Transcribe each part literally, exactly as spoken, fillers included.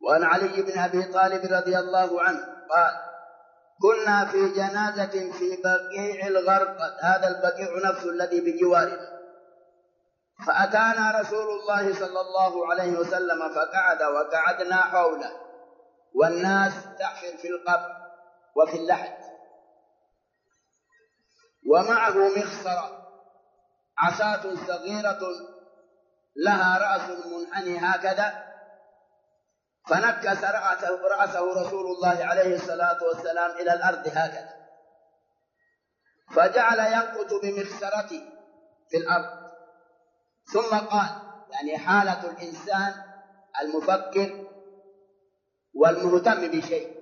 وعن علي بن أبي طالب رضي الله عنه قال: كنا في جنازة في بقيع الغرقد، هذا البقيع نفسه الذي بجوارنا، فأتانا رسول الله صلى الله عليه وسلم فقعد وقعدنا حوله، والناس تحفر في القبر وفي اللحد، ومعه مخصرة عصاة صغيرة لها رأس منحني هكذا، فنكس رأسه, رأسه رسول الله عليه الصلاة والسلام إلى الأرض هكذا، فجعل ينقط بمخصرته في الأرض، ثم قال، يعني حالة الإنسان المفكر والمهتم بشيء،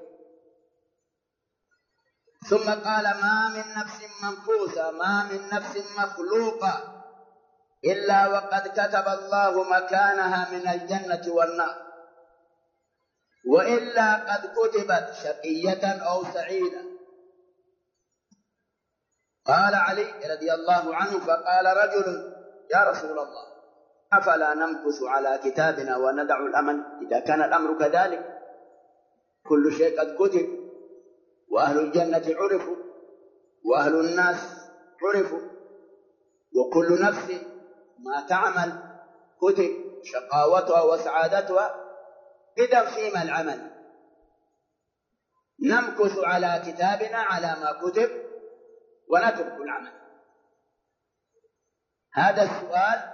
ثم قال: ما من نفس منفوسة، ما من نفس مخلوقة إلا وقد كتب الله مكانها من الجنة والنار، وإلا قد كتبت شقية أو سعيدة. قال علي رضي الله عنه: فقال رجل: يا رسول الله، أفلا نمكث على كتابنا وندع الأمل؟ إذا كان الأمر كذلك، كل شيء قد كتب، وأهل الجنة عرفوا وأهل الناس عرفوا، وكل نفس ما تعمل كتب شقاوتها وسعادتها، إذا فيما العمل؟ نمكث على كتابنا على ما كتب ونترك العمل. هذا السؤال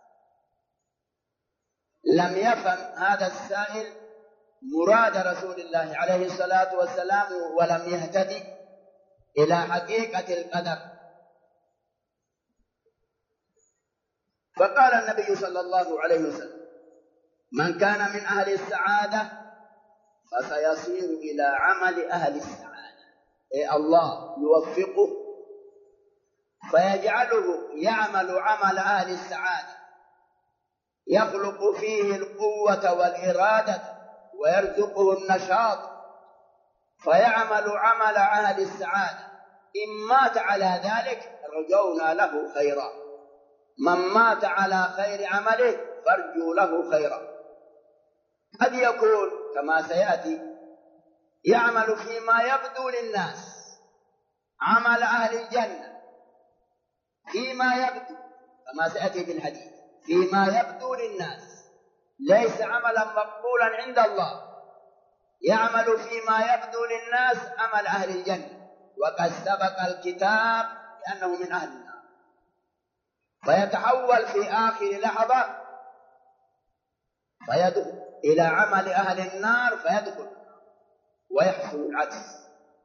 لم يفهم هذا السائل مراد رسول الله عليه الصلاة والسلام، ولم يهتدي إلى حقيقة القدر. فقال النبي صلى الله عليه وسلم: من كان من أهل السعادة فسيصير إلى عمل أهل السعادة، أي الله يوفقه فيجعله يعمل عمل أهل السعادة، يخلق فيه القوة والإرادة ويرزقه النشاط، فيعمل عمل أهل السعادة. إن مات على ذلك رجونا له خيرا، من مات على خير عمله فارجوا له خيرا. قد يكون كما سيأتي يعمل فيما يبدو للناس عمل أهل الجنة، فيما يبدو كما سيأتي في الحديث، فيما يبدو للناس، ليس عملا مقبولا عند الله، يعمل فيما يبدو للناس عمل أهل الجنة، وقد سبق الكتاب لأنه من أهل النار، فيتحول في آخر لحظة فيدخل إلى عمل أهل النار فيدخل، ويحصل العكس.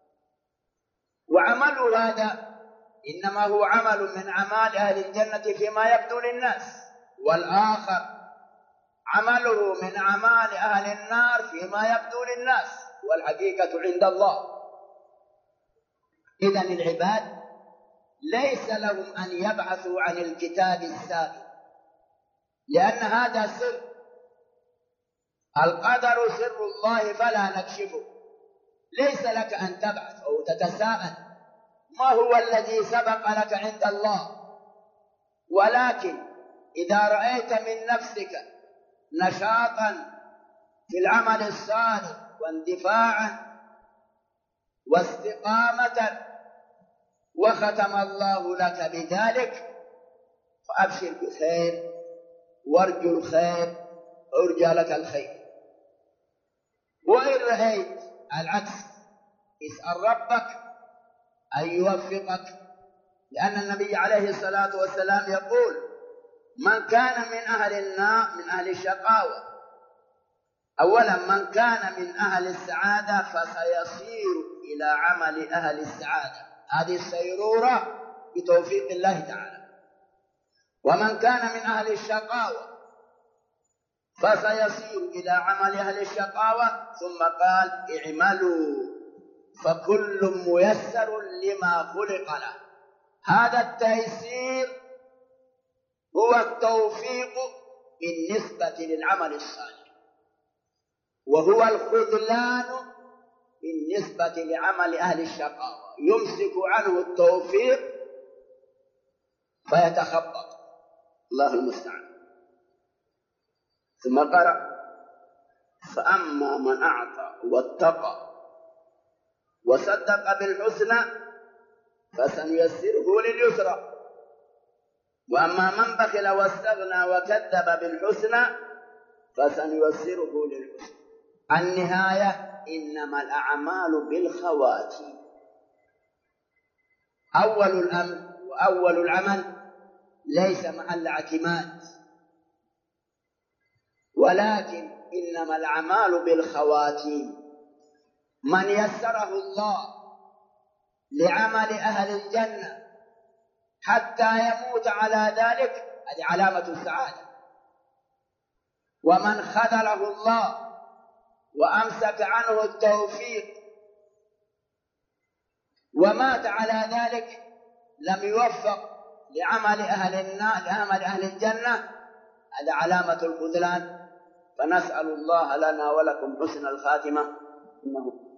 وعمل هذا إنما هو عمل من أعمال أهل الجنة فيما يبدو للناس، والآخر عمله من أعمال أهل النار فيما يبدو للناس، والحقيقة عند الله. إذن العباد ليس لهم أن يبحثوا عن الكتاب السابق، لأن هذا سر، القدر سر الله فلا نكشفه. ليس لك أن تبحث أو تتساءل ما هو الذي سبق لك عند الله، ولكن إذا رأيت من نفسك نشاطا في العمل الصالح واندفاعا واستقامة وختم الله لك بذلك، فأبشر بخير وارجو الخير، أرجى لك الخير. وإن رأيت العكس اسأل ربك أن يوفقك، لأن النبي عليه الصلاة والسلام يقول: من كان من أهل النار من أهل الشقاوة، أولا من كان من أهل السعادة فسيصير إلى عمل أهل السعادة، هذه السيرورة بتوفيق الله تعالى. ومن كان من أهل الشقاوة فسيصير إلى عمل أهل الشقاوة. ثم قال: اعملوا فكل ميسر لما خلق له. هذا التيسير هو التوفيق بالنسبة للعمل الصالح، وهو الخذلان بالنسبة لعمل أهل الشقاوة، يمسك عنه التوفيق فيتخبط، الله المستعان. ثم قرأ: فأما من أعطى واتقى وصدق بالحسنى فسنيسره لليسرى، وأما من بخل واستغنى وكذب بالحسنى فسنيسره للعسرى. النهاية إنما الأعمال بالخواتيم. أول الأمر وأول العمل ليس محل اعتماد، ولكن إنما الأعمال بالخواتيم. من يسره الله لعمل أهل الجنة حتى يموت على ذلك هذه علامة السعادة، ومن خذله الله وأمسك عنه التوفيق ومات على ذلك لم يوفق لعمل أهل النار لعمل أهل الجنة، هذا علامة الخذلان. فنسأل الله لنا ولكم حسن الخاتمة إنه